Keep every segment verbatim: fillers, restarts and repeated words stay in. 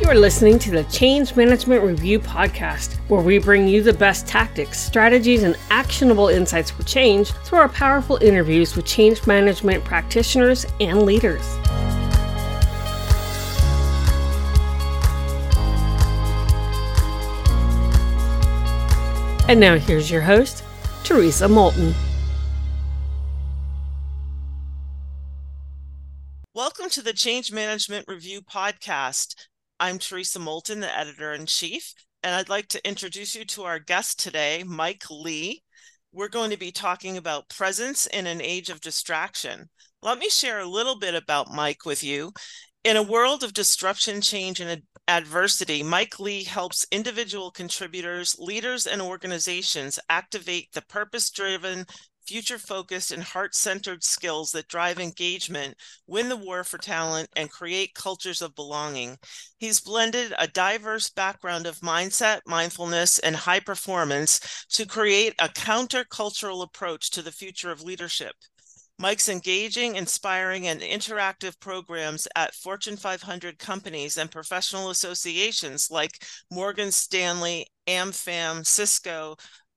You are listening to the Change Management Review podcast, where we bring you the best tactics, strategies, and actionable insights for change through our powerful interviews with change management practitioners and leaders. And now here's your host, Teresa Moulton. Welcome to the Change Management Review podcast. I'm Teresa Moulton, the editor-in-chief, and I'd like to introduce you to our guest today, Mike Lee. We're going to be talking about presence in an age of distraction. Let me share a little bit about Mike with you. In a world of disruption, change, and adversity, Mike Lee helps individual contributors, leaders, and organizations activate the purpose-driven, future-focused, and heart-centered skills that drive engagement, win the war for talent, and create cultures of belonging. He's blended a diverse background of mindset, mindfulness, and high performance to create a counter-cultural approach to the future of leadership. Mike's engaging, inspiring, and interactive programs at Fortune five hundred companies and professional associations like Morgan Stanley, AmFam, Cisco,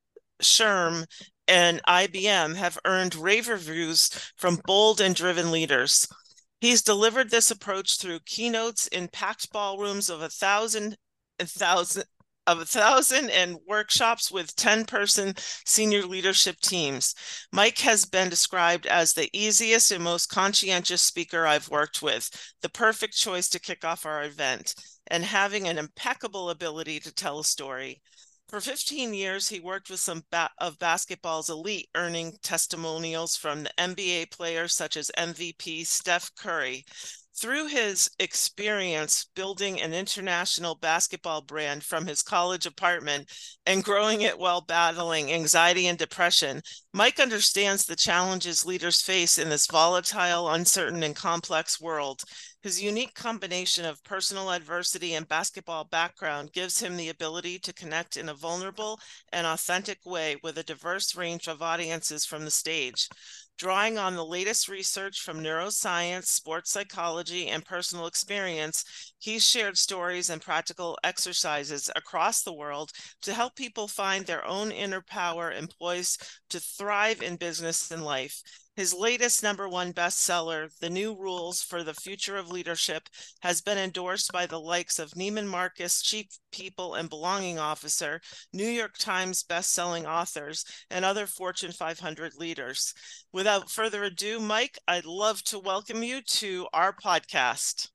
SHRM, and I B M have earned rave reviews from bold and driven leaders. He's delivered this approach through keynotes in packed ballrooms of a thousand, a thousand, of a thousand and workshops with ten-person senior leadership teams. Mike has been described as the easiest and most conscientious speaker I've worked with, the perfect choice to kick off our event, and having an impeccable ability to tell a story. For fifteen years, he worked with some ba- of basketball's elite, earning testimonials from the N B A players such as M V P Steph Curry. Through his experience building an international basketball brand from his college apartment and growing it while battling anxiety and depression, Mike understands the challenges leaders face in this volatile, uncertain, and complex world. His unique combination of personal adversity and basketball background gives him the ability to connect in a vulnerable and authentic way with a diverse range of audiences from the stage. Drawing on the latest research from neuroscience, sports psychology, and personal experience, he's shared stories and practical exercises across the world to help people find their own inner power and poise to thrive in business and life. His latest number one bestseller, The New Rules for the Future of Leadership, has been endorsed by the likes of Neiman Marcus Chief People and Belonging Officer, New York Times bestselling authors, and other Fortune five hundred leaders. Without further ado, Mike, I'd love to welcome you to our podcast.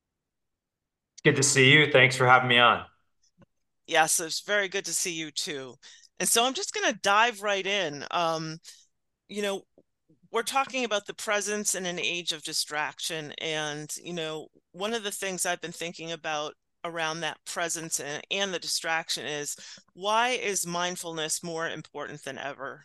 Good to see you. Thanks for having me on. Yes, it's very good to see you too. And so I'm just going to dive right in. Um, you know, We're talking about the presence in an age of distraction. And, you know, one of the things I've been thinking about around that presence and, and the distraction is, why is mindfulness more important than ever?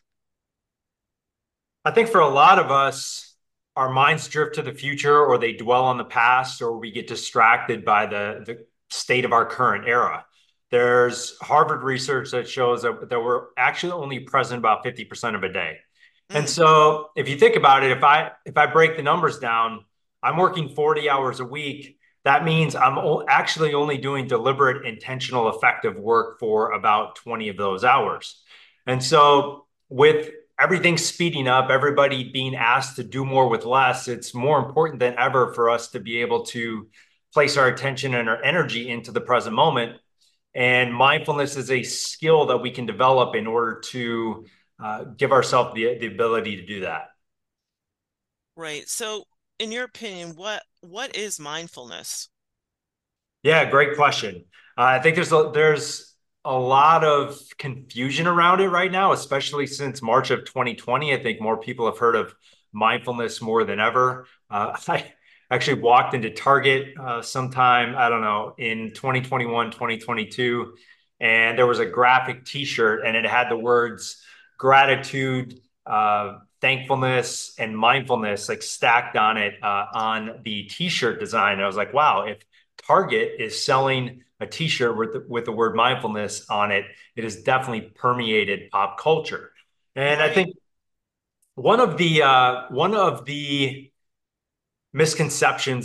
I think for a lot of us, our minds drift to the future, or they dwell on the past, or we get distracted by the, the state of our current era. There's Harvard research that shows that, that we're actually only present about fifty percent of a day. And so if you think about it, if I if I break the numbers down, I'm working forty hours a week. That means I'm o- actually only doing deliberate, intentional, effective work for about twenty of those hours. And so with everything speeding up, everybody being asked to do more with less, it's more important than ever for us to be able to place our attention and our energy into the present moment. And mindfulness is a skill that we can develop in order to Uh, give ourselves the, the ability to do that. Right. So in your opinion, what what is mindfulness? Yeah, great question. Uh, I think there's a, there's a lot of confusion around it right now, especially since March of twenty twenty. I think more people have heard of mindfulness more than ever. Uh, I actually walked into Target uh, sometime, I don't know, in twenty twenty-one, twenty twenty-two, and there was a graphic T-shirt and it had the words gratitude, uh, thankfulness, and mindfulness like stacked on it uh, on the T-shirt design. And I was like, wow, if Target is selling a T-shirt with the, with the word mindfulness on it, it has definitely permeated pop culture. And right. I think one of the uh, one of the misconceptions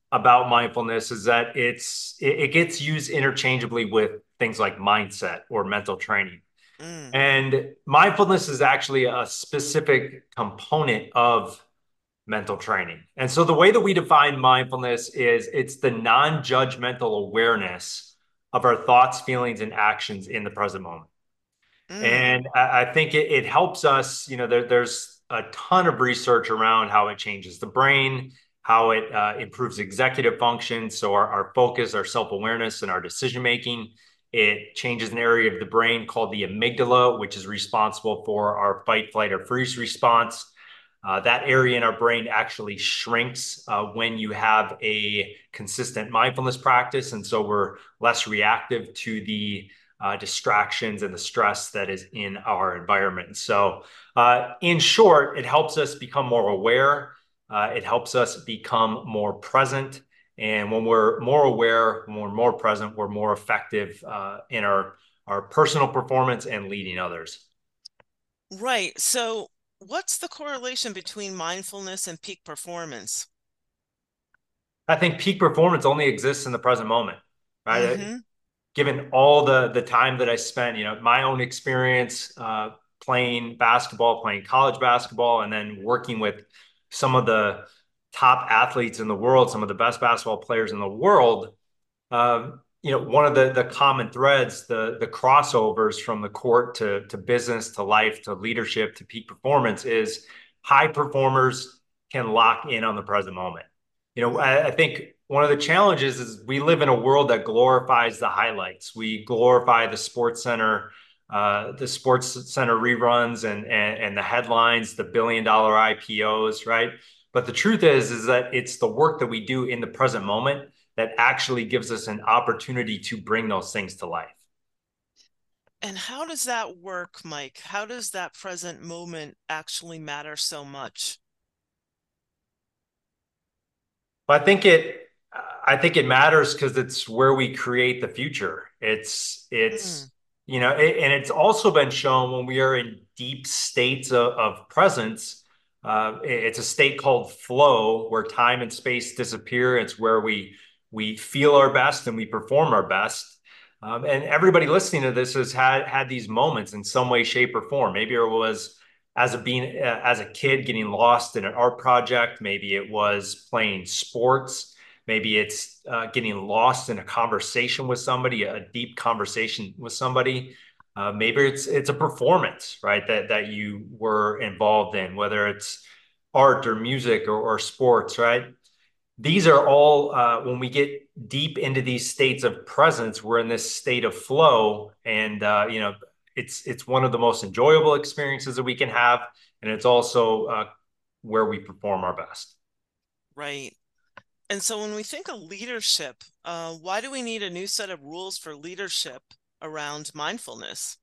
about mindfulness is that it's it, it gets used interchangeably with things like mindset or mental training. Mm, And mindfulness is actually a specific component of mental training. And so the way that we define mindfulness is it's the non-judgmental awareness of our thoughts, feelings, and actions in the present moment. mm. And I, I think it, it helps us, you know, there, there's a ton of research around how it changes the brain, how it uh, improves executive function. So our, our focus, our self-awareness, and our decision making. It changes an area of the brain called the amygdala, which is responsible for our fight, flight, or freeze response. Uh, that area in our brain actually shrinks uh, when you have a consistent mindfulness practice. And so we're less reactive to the uh, distractions and the stress that is in our environment. So, uh, in short, it helps us become more aware. Uh, it helps us become more present. And when we're more aware, when we're more present, we're more effective uh, in our, our personal performance and leading others. Right. So, what's the correlation between mindfulness and peak performance? I think peak performance only exists in the present moment, right? Mm-hmm. Given all the the time that I spent, you know, my own experience uh, playing basketball, playing college basketball, and then working with some of the top athletes in the world, some of the best basketball players in the world. Um, you know, one of the the common threads, the the crossovers from the court to to business to life to leadership to peak performance is high performers can lock in on the present moment. You know, I, I think one of the challenges is we live in a world that glorifies the highlights. We glorify the Sports Center, uh, the Sports Center reruns and, and and the headlines, the billion dollar I P Os, right? But the truth is, is that it's the work that we do in the present moment that actually gives us an opportunity to bring those things to life. And how does that work, Mike? How does that present moment actually matter so much? But I think it I think it matters because it's where we create the future. It's Mm, it's you know, it, and it's also been shown when we are in deep states of, of presence. Uh, it's a state called flow where time and space disappear. It's where we we feel our best and we perform our best. Um, and everybody listening to this has had had these moments in some way, shape, or form. Maybe it was as a being uh, as a kid getting lost in an art project. Maybe it was playing sports. Maybe it's uh, getting lost in a conversation with somebody, a deep conversation with somebody. Uh, maybe it's it's a performance, right? That that you were involved in, whether it's art or music or, or sports, right? These are all uh, when we get deep into these states of presence, we're in this state of flow, and uh, you know, it's it's one of the most enjoyable experiences that we can have, and it's also uh, where we perform our best. right. And so when we think of leadership, uh, why do we need a new set of rules for leadership around mindfulness?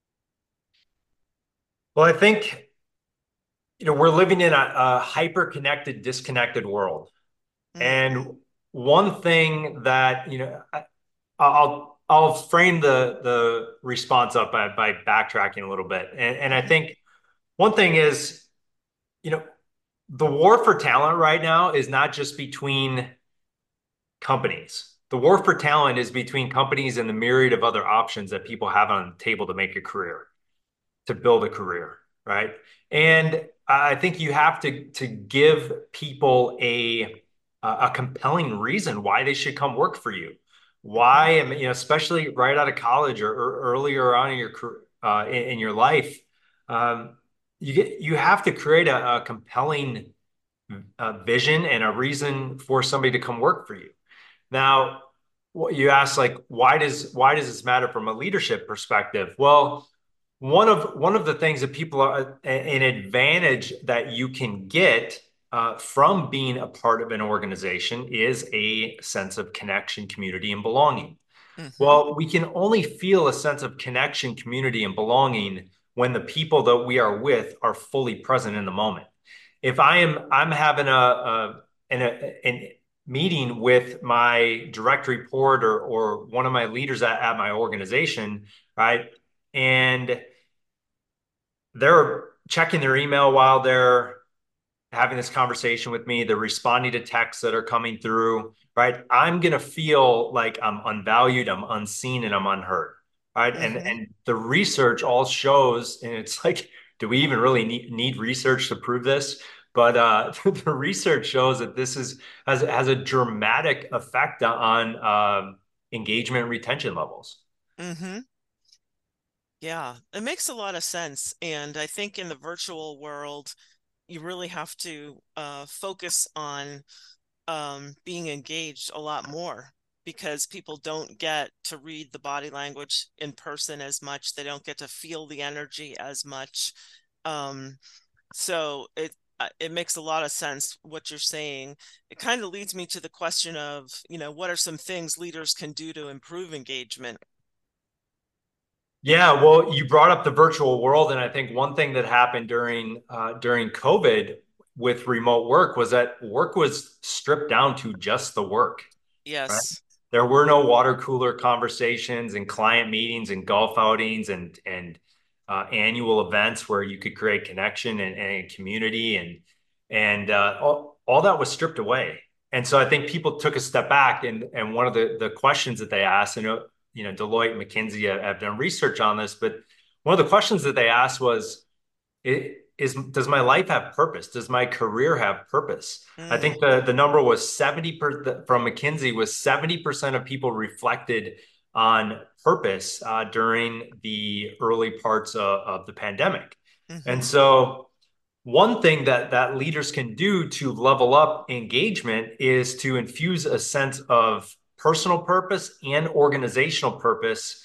Well, I think you know we're living in a, a hyper-connected, disconnected world, Mm, and one thing that you know I, I'll I'll frame the the response up by by backtracking a little bit, and and I mhm. think one thing is you know the war for talent right now is not just between companies. The war for talent is between companies and the myriad of other options that people have on the table to make a career, to build a career, right? And I think you have to to give people a a compelling reason why they should come work for you. Why, you know, especially right out of college or, or earlier on in your uh, in, in your life, um, you get you have to create a, a compelling uh, vision and a reason for somebody to come work for you. Now, what you ask, like, why does why does this matter from a leadership perspective? Well, one of one of the things that people are an advantage that you can get uh, from being a part of an organization is a sense of connection, community, and belonging. Mhm. Well, we can only feel a sense of connection, community, and belonging when the people that we are with are fully present in the moment. If I am, I'm having a, a an, a, an meeting with my direct report or or one of my leaders at, at my organization, right? And they're checking their email while they're having this conversation with me, they're responding to texts that are coming through, right? I'm going to feel like I'm unvalued, I'm unseen, and I'm unheard, right? And Mm-hmm. and the research all shows, and it's like, do we even really need, need research to prove this? But uh, the research shows that this is has has a dramatic effect on um, engagement and retention levels. Mm-hmm. Yeah, it makes a lot of sense. And I think in the virtual world, you really have to uh, focus on um, being engaged a lot more because people don't get to read the body language in person as much. They don't get to feel the energy as much. Um, so it uh, it makes a lot of sense what you're saying. It kind of leads me to the question of, you know, what are some things leaders can do to improve engagement? Yeah, well, you brought up the virtual world, and I think one thing that happened during uh, during COVID with remote work was that work was stripped down to just the work, right? Yes. There were no water cooler conversations and client meetings and golf outings and and uh, annual events where you could create connection and, and community and and uh, all, all that was stripped away. And so I think people took a step back and and one of the the questions that they asked, and uh, you know, Deloitte, McKinsey have, have done research on this, but one of the questions that they asked was, it is, does my life have purpose? Does my career have purpose? I Mm, think the the number was seventy per, from McKinsey was seventy percent of people reflected on purpose uh, during the early parts of, of the pandemic. And mm-hmm. so one thing that that leaders can do to level up engagement is to infuse a sense of personal purpose and organizational purpose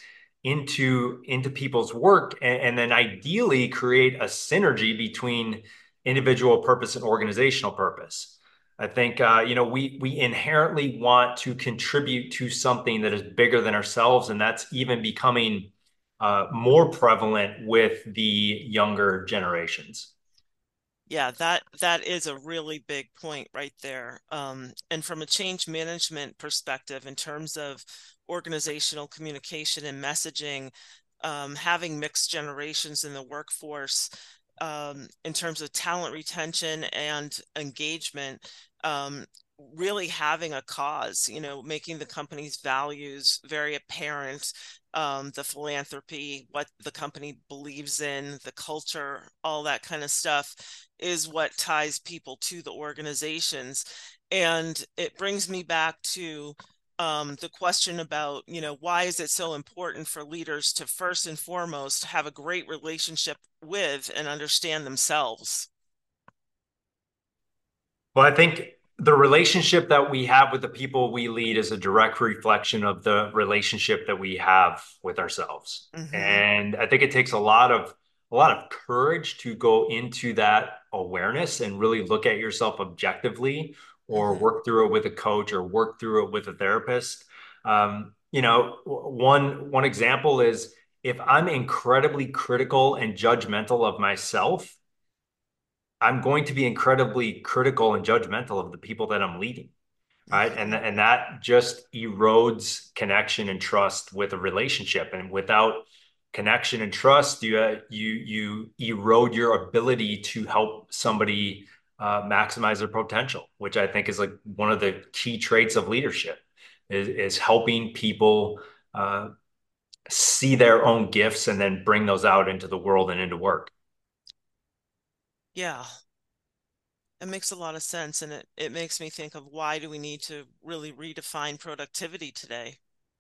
into into people's work, and, and then ideally create a synergy between individual purpose and organizational purpose. I think uh, you know we we inherently want to contribute to something that is bigger than ourselves, and that's even becoming uh, more prevalent with the younger generations. Yeah, that that is a really big point right there. Um, and from a change management perspective, in terms of organizational communication and messaging, um, having mixed generations in the workforce, um, in terms of talent retention and engagement, um, really having a cause, you know, making the company's values very apparent, um, the philanthropy, what the company believes in, the culture, all that kind of stuff is what ties people to the organizations. And it brings me back to um, the question about, you know, why is it so important for leaders to first and foremost have a great relationship with and understand themselves? Well, I think the relationship that we have with the people we lead is a direct reflection of the relationship that we have with ourselves. Mm-hmm. And I think it takes a lot of a lot of courage to go into that awareness and really look at yourself objectively, or Mm-hmm. work through it with a coach, or work through it with a therapist. Um, you know, one one example is, if I'm incredibly critical and judgmental of myself, I'm going to be incredibly critical and judgmental of the people that I'm leading, right? And Mm-hmm. and that just erodes connection and trust with a relationship. And without connection and trust, you uh, you you erode your ability to help somebody uh, maximize their potential, which I think is like one of the key traits of leadership, is is helping people uh, see their own gifts and then bring those out into the world and into work. Yeah, it makes a lot of sense. And it, it makes me think of why do we need to really redefine productivity today?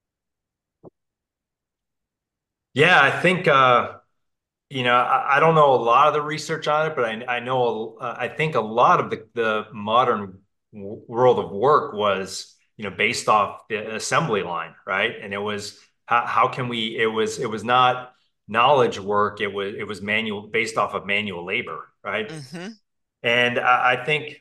Yeah, I think uh, you know, I, I don't know a lot of the research on it, but I, I know, uh, I think a lot of the, the modern w world of work was, you know, based off the assembly line, right? And it was, how, how can we, it was, it was not knowledge work. It was, it was manual, based off of manual labor, right? Mm-hmm. And I, I think,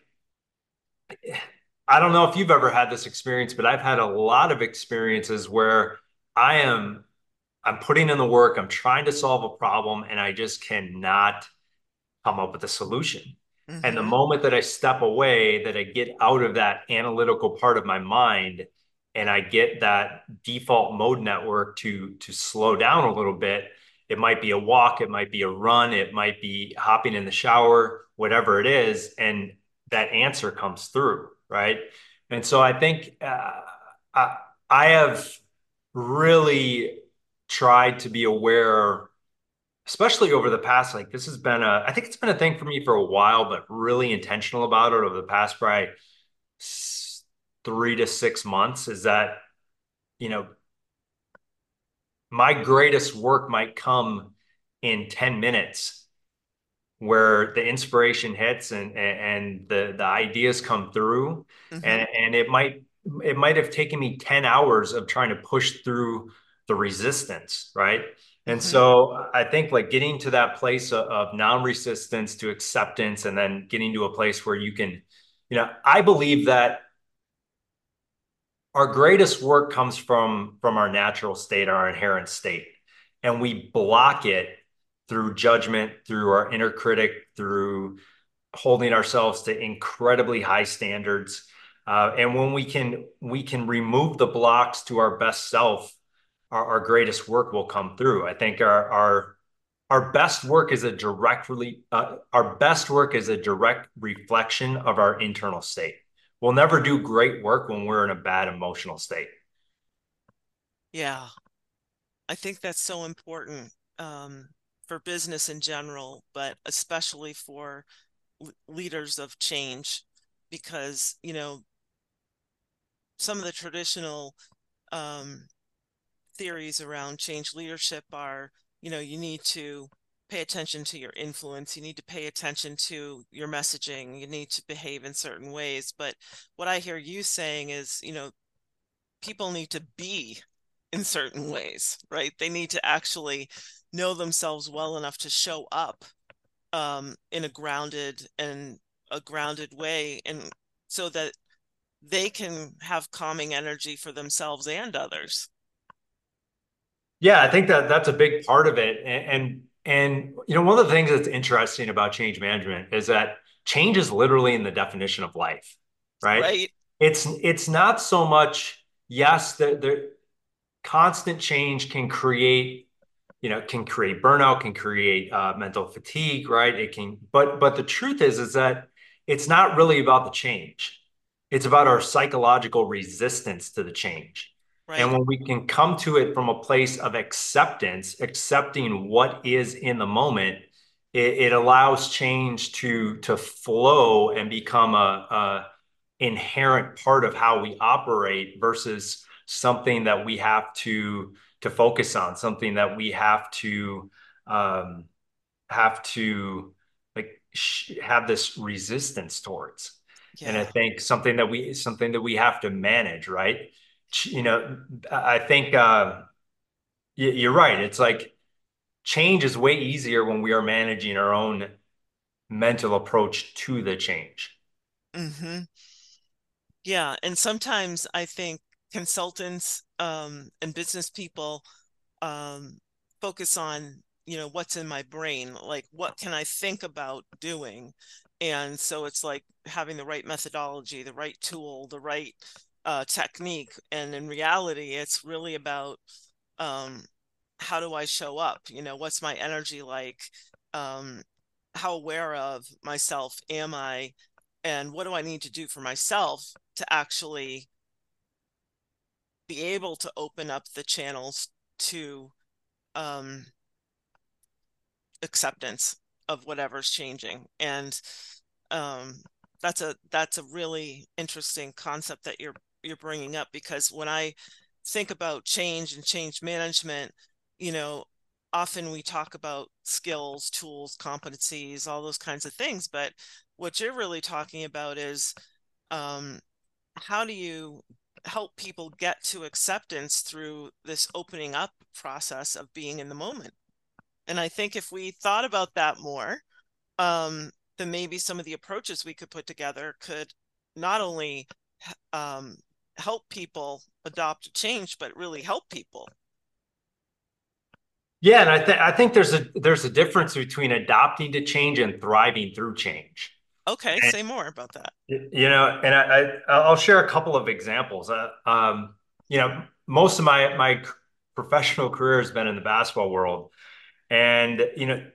I don't know if you've ever had this experience, but I've had a lot of experiences where I am, I'm putting in the work, I'm trying to solve a problem, and I just cannot come up with a solution. And the Mm-hmm. moment that I step away, that I get out of that analytical part of my mind, and I get that default mode network to to slow down a little bit, It might be a walk, it might be a run, it might be hopping in the shower, whatever it is, and that answer comes through, right? And so I think uh, I, I have really tried to be aware, especially over the past, like this has been a, I think it's been a thing for me for a while, but really intentional about it over the past probably three to six months is that, you know, my greatest work might come in ten minutes where the inspiration hits and and the the ideas come through Mm-hmm. and and it might it might have taken me ten hours of trying to push through the resistance, right? And Mm-hmm. so I think like getting to that place of, of non-resistance to acceptance and then getting to a place where you can, you know, I believe that our greatest work comes from from our natural state, our inherent state, and we block it through judgment, through our inner critic, through holding ourselves to incredibly high standards. Uh, and when we can we can remove the blocks to our best self, our, our greatest work will come through. I think our our our best work is a directly uh, our best work is a direct reflection of our internal state. We'll never do great work when we're in a bad emotional state. Yeah, I think that's so important um, for business in general, but especially for l- leaders of change, because, you know, some of the traditional um, theories around change leadership are, you know, you need to pay attention to your influence, you need to pay attention to your messaging, you need to behave in certain ways. But what I hear you saying is, you know, people need to be in certain ways, right? They need to actually know themselves well enough to show up um, in a grounded and a grounded way, and so that they can have calming energy for themselves and others. Yeah, I think that that's a big part of it. And, and and you know, one of the things that's interesting about change management is that change is literally in the definition of life, right? Right. It's it's not so much, yes, the, the constant change can create, you know, can create burnout, can create uh, mental fatigue, right? It can, but but the truth is, is that it's not really about the change. It's about our psychological resistance to the change. And Right. when we can come to it from a place of acceptance, accepting what is in the moment, it, it allows change to to flow and become a, a inherent part of how we operate versus something that we have to to focus on, something that we have to um, have to like sh- have this resistance towards. And I Yeah. think something that we something that we have to manage, right? You know, I think uh, you're right. It's like change is way easier when we are managing our own mental approach to the change. Hmm. Yeah. And sometimes I think consultants um, and business people um, focus on, you know, what's in my brain, like what can I think about doing? And so it's like having the right methodology, the right tool, the right uh, technique. And in reality, it's really about um, how do I show up? You know, what's my energy like? Um, how aware of myself am I? And what do I need to do for myself to actually be able to open up the channels to um, acceptance of whatever's changing? And um, that's a that's a really interesting concept that you're you're bringing up, because when I think about change and change management, you know, often we talk about skills, tools, competencies, all those kinds of things, but what you're really talking about is um, how do you help people get to acceptance through this opening up process of being in the moment? And I think if we thought about that more, um, then maybe some of the approaches we could put together could not only um, help people adopt a change, but really help people. Yeah, and I think I think there's a there's a difference between adopting to change and thriving through change. Okay, And say more about that. you know, and I, I I'll share a couple of examples. Uh, um, you know, most of my my professional career has been in the basketball world, And, you know,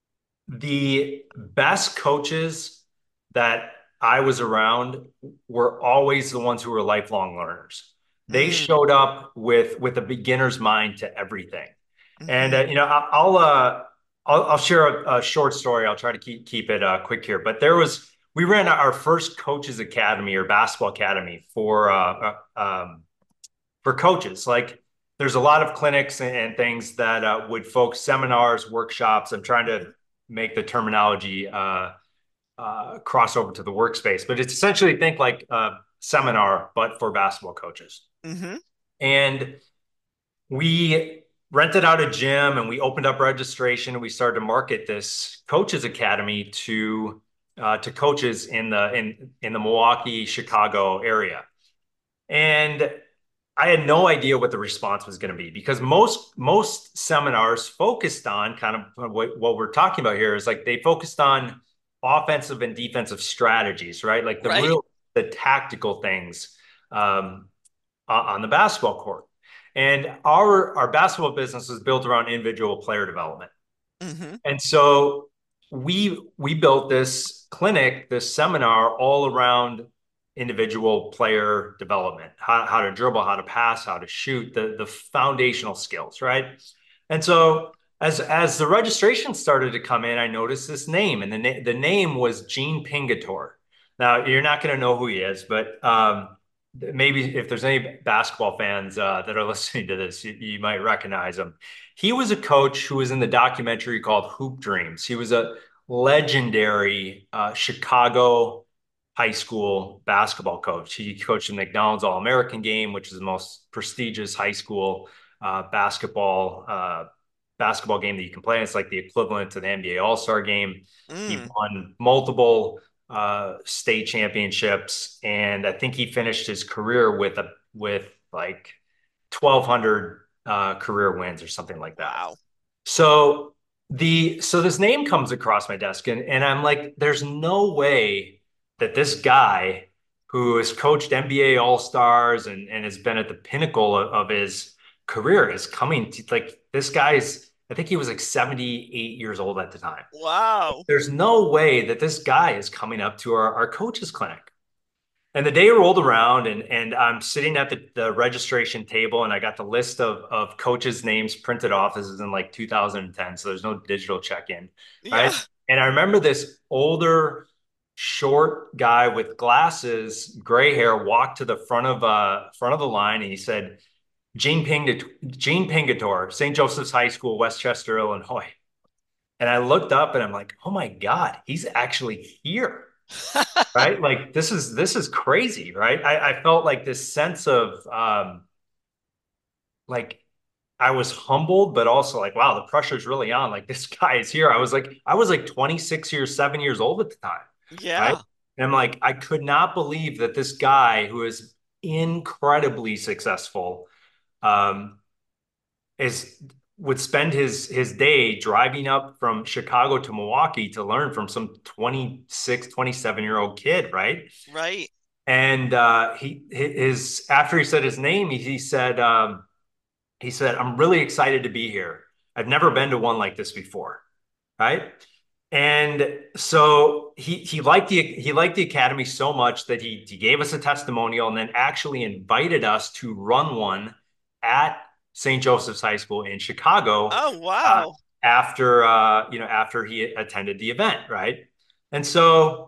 the best coaches that I was around were always the ones who were lifelong learners. They Mm, showed up with with a beginner's mind to everything. And mm-hmm. uh, you know, I- I'll uh, I'll, I'll share a, a short story. I'll try to keep keep it uh, quick here. But there was we ran our first coaches academy or basketball academy for uh, uh, um, for coaches. Like there's a lot of clinics and, and things that uh, would focus seminars, workshops. I'm trying to make the terminology uh, uh, cross over to the workspace, but it's essentially think like a seminar, but for basketball coaches. Mm-hmm. And we rented out a gym and we opened up registration and we started to market this coaches academy to uh, to coaches in the in in the Milwaukee, Chicago area. And I had no idea what the response was going to be because most most seminars focused on kind of what, what we're talking about here is like they focused on offensive and defensive strategies, right? Like the Right. real the tactical things um, on the basketball court. And our our basketball business is built around individual player development. Mm-hmm. And so we we built this clinic, this seminar all around individual player development, how, how to dribble, how to pass, how to shoot, the the foundational skills, right? And so as as the registration started to come in, I noticed this name, and the na- the name was Gene Pingatore. Now you're not going to know who he is, but um, maybe if there's any basketball fans uh, that are listening to this, you, you might recognize him. He was a coach who was in the documentary called Hoop Dreams. He was a legendary uh, Chicago high school basketball coach. He coached the McDonald's All-American game, which is the most prestigious high school uh, basketball uh, basketball game that you can play. It's like the equivalent to the N B A All-Star game. He Mm. won multiple uh, state championships, and I think he finished his career with a with like twelve hundred uh, career wins or something like that. Wow. So the so this name comes across my desk, and and I'm like, there's no way that this guy who has coached N B A All Stars and and has been at the pinnacle of, of his career is coming to like this guy's. I think he was like seventy-eight years old at the time. Wow. There's no way that this guy is coming up to our, our coaches clinic. And the day rolled around, and and I'm sitting at the, the registration table, and I got the list of of coaches' names printed off. This is in like two thousand ten, so there's no digital check-in, Yeah. right? And I remember this older, short guy with glasses, gray hair, walked to the front of uh front of the line, and he said, "Gene Ping, Gene Pingatore, Saint Joseph's High School, Westchester, Illinois." And I looked up, and I'm like, "Oh my God, he's actually here." Right? Like this is this is crazy, right? I, I felt like this sense of um like I was humbled, but also like, wow, the pressure's really on. Like this guy is here. I was like, I was like twenty-six years, seven years old at the time, right? Yeah. And I'm like, I could not believe that this guy who is incredibly successful um is would spend his his day driving up from Chicago to Milwaukee to learn from some twenty-six, twenty-seven year old kid, right? Right. And uh, he his after he said his name, he, he said um, he said, "I'm really excited to be here. I've never been to one like this before." Right. And so he he liked the he liked the academy so much that he he gave us a testimonial and then actually invited us to run one at Saint Joseph's High School in Chicago Oh, uh, wow. after uh, you know after he attended the event, right? And so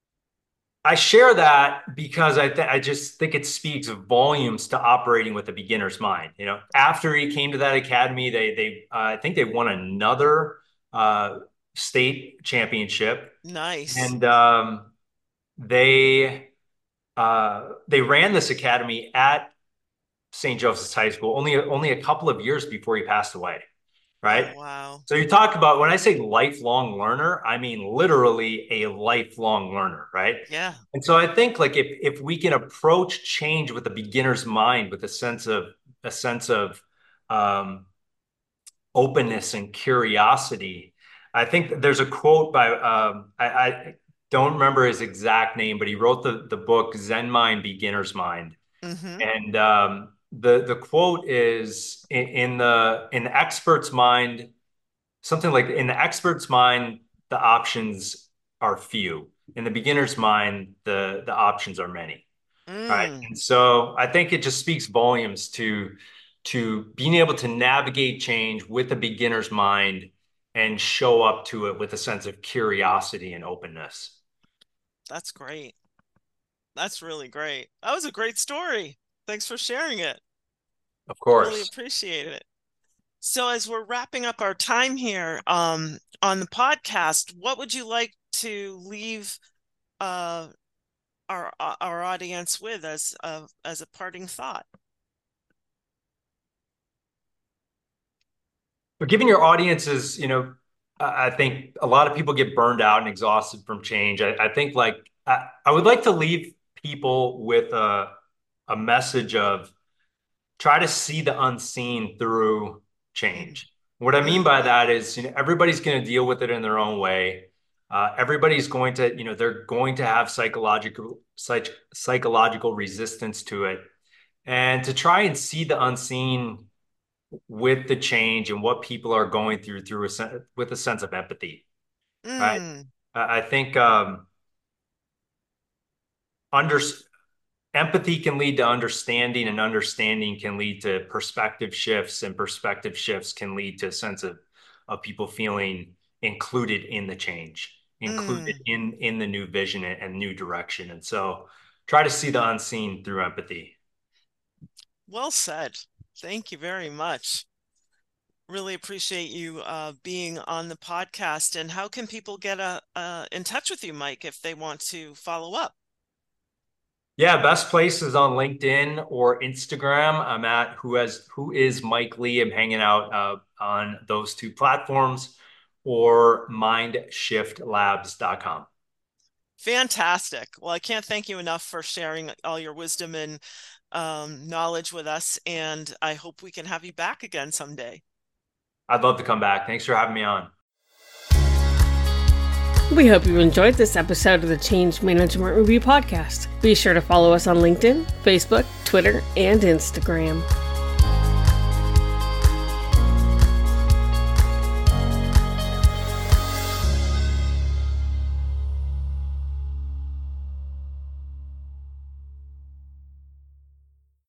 I share that because I th- I just think it speaks volumes to operating with a beginner's mind. You know, after he came to that academy, they they uh, I think they won another uh, state championship, Nice. and um, they uh, they ran this academy at Saint Joseph's High School only only a couple of years before he passed away, Oh, right? wow. So you talk about when I say lifelong learner, I mean literally a lifelong learner, right? Yeah. And so I think like if if we can approach change with a beginner's mind, with a sense of a sense of um, openness and curiosity, I think there's a quote by um, I, I don't remember his exact name, but he wrote the the book Zen Mind, Beginner's Mind, Mm-hmm. and um, the the quote is in, in the in the expert's mind, something like in the expert's mind, the options are few. In the beginner's mind, the the options are many. Right. Mm. And so I think it just speaks volumes to to being able to navigate change with a beginner's mind and show up to it with a sense of curiosity and openness. That's great. That's really great. That was a great story. Thanks for sharing it. Of course. Really appreciate it. So as we're wrapping up our time here um, on the podcast, what would you like to leave uh, our our audience with as a, as a parting thought? But giving your audiences, you know, I think a lot of people get burned out and exhausted from change. I, I think like I, I would like to leave people with a a message of try to see the unseen through change. What I mean by that is, you know, everybody's going to deal with it in their own way. Uh, everybody's going to, you know, they're going to have psychological psych, psychological resistance to it, and to try and see the unseen with the change and what people are going through through a with a sense of empathy. Mm. Right? I think um, under empathy can lead to understanding, and understanding can lead to perspective shifts, and perspective shifts can lead to a sense of of people feeling included in the change, included Mm. in in the new vision and, and new direction. And so try to see the unseen through empathy. Well said. Thank you very much. Really appreciate you uh, being on the podcast. And how can people get a, uh, in touch with you, Mike, if they want to follow up? Yeah, best place is on LinkedIn or Instagram. I'm at who has who is Mike Lee. I'm hanging out uh, on those two platforms, or mind shift labs dot com. Fantastic. Well, I can't thank you enough for sharing all your wisdom and um, knowledge with us. And I hope we can have you back again someday. I'd love to come back. Thanks for having me on. We hope you enjoyed this episode of the Change Management Review Podcast. Be sure to follow us on LinkedIn, Facebook, Twitter, and Instagram.